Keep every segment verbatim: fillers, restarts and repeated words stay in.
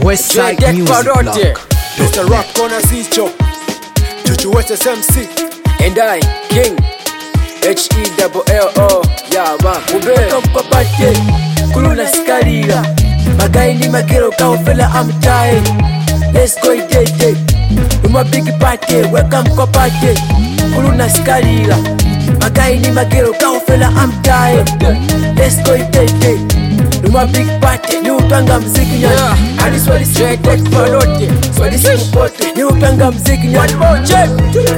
Westside Music Blog. Mister Rock Corner Zicho, Juju West S M C, and I, King, H E L L O, Yaba, Ube, Papate, Kuluna Skalila, Magaini Magiro, Kaufela, I'm tired. Let's go, day, day. Uma big party, welcome, Kopate, Kuluna Skalila, Magaini Magiro, Kaufela, I'm tired. Let's go, day, day. Uma big party, ni upanga mziki nyani Ani swali simu pote, palote Swali simu pote, ni upanga mziki nyani One more check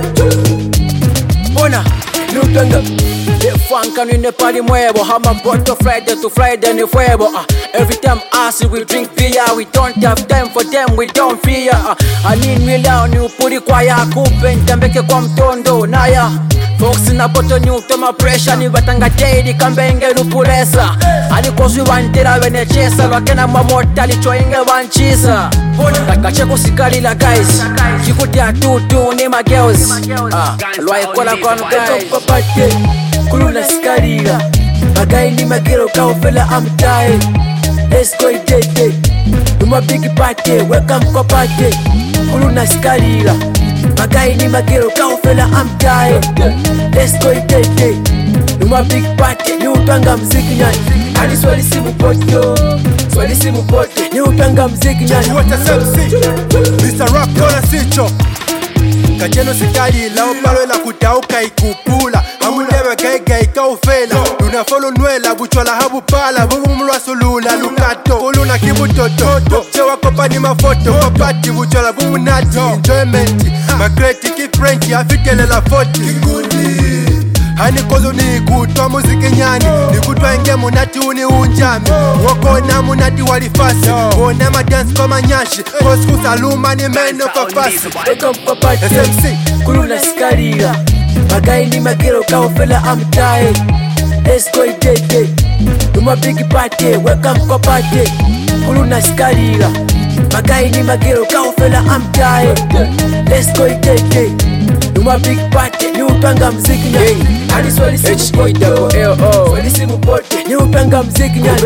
Bona, ni upanga Defanka nine pali mwebo Hama boto Friday to Friday ni fuebo uh, Every time us we drink beer We don't have time for them, we don't fear uh, Ani mwila ni upuri kwa ya kupe Ntambeke kwa mtondo naya Fox na boto ni utoma pressure Ni batanga daily kambenge nupuresa Ani kosu wantira wene chesa Wakena mamota licho inge wanchisa Kakacheko sikalila guys Chikutia tutu ni ma girls Lwa ikola kwa nukai Papate kuluna sikalila Magai ni magiro kaufela I'm tired. Let's go day day Numa big party welcome kwa party kuluna sikalila Magai ni magiro kaufela I'm tired. Let's go day day Numa big party ni upanga mziki nyani Ani swali simu pote Swali simu pote ni upanga mziki nyani Juju West S M C, Mister Rock Corner Zicho, Kacheno sikalila opaloela kutauka ikupula Amundebe gaiga ikaufela Luna follow nwela buchola habu pala Bubu mlwa sulula lukato Kuluna kibutoto Chewa kopa ni mafoto Kopati buchola bumu nati Enjoyment Makreti kifrenki afikele la foti Kikundi Hani kozo ni kutwa muziki nyani Ni kutwa inge munati uni unjami Woko na munati walifasi Wona ma dance kwa manyashi Kosku saluma ni meno fafasi Welcome Papate S M C kuluna sikalila Magai ni magiro kaufela I'm tired. Let's go day day Numa big party welcome kwa party kuluna sikalila Magai ni magiro kaufela I'm tired. Let's go day day Numa big party ni upanga mziki nyani Ani swali simu pote Swali simu pote ni upanga mziki nyani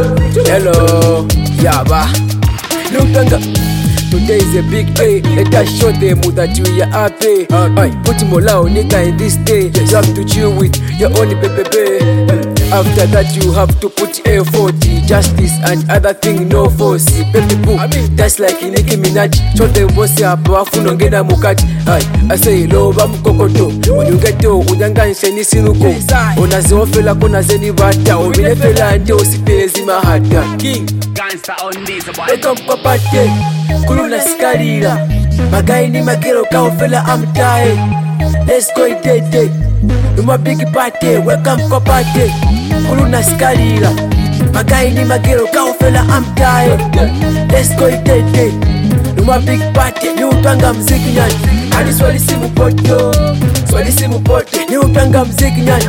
Hello Yaba Ni upanga Today is a big day, let us show them that we are happy. Aye, put more loud nigga in this day. You have to chill with your own baby. After that you have to put effort, justice and other thing no force. Baby boo, that's like Nicki Minaj. Show them what's up, wafuno ngena mukati. Aye, I say lova mkokoto. When you get to udanganisha ni sinuko. Unaziofela kuna zeni bata. Uminefela nje usipezi mahata. King Gangsta on this boy. Welcome Papate kuluna sikalila Magai ni magiro kaufela I'm tired. Let's go day day Numa big party welcome kwa party kuluna sikalila Magai ni magiro kaufela I'm tired. Let's go day day Numa big party ni upanga mziki nyani Ani swali simu pote Swali simu pote ni upanga mziki nyani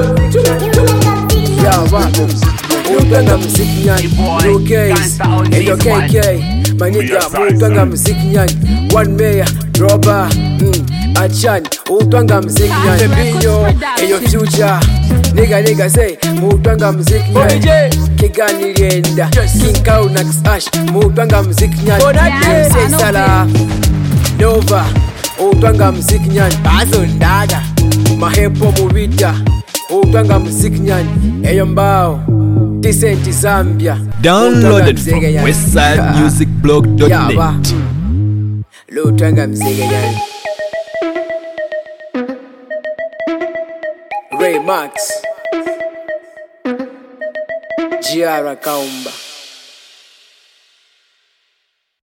Yawa Upanga mziki nyani Yo guys and yo K K My nigga upanga mziki nyani One mayor Roba mm, Achan upanga mziki nyani Binyo and yo future Nigga nigga say upanga mziki nyani Kigani lienda King Kaunax Ash upanga mziki nyani Say Sala Nova upanga mziki nyani Bazo ndaga Mahepo mubita upanga mziki nyani Eyo mbao Decent Zambia Downloaded from westside music blog dot net. Lutanga mziki nyani Ray Max Giara Kaumba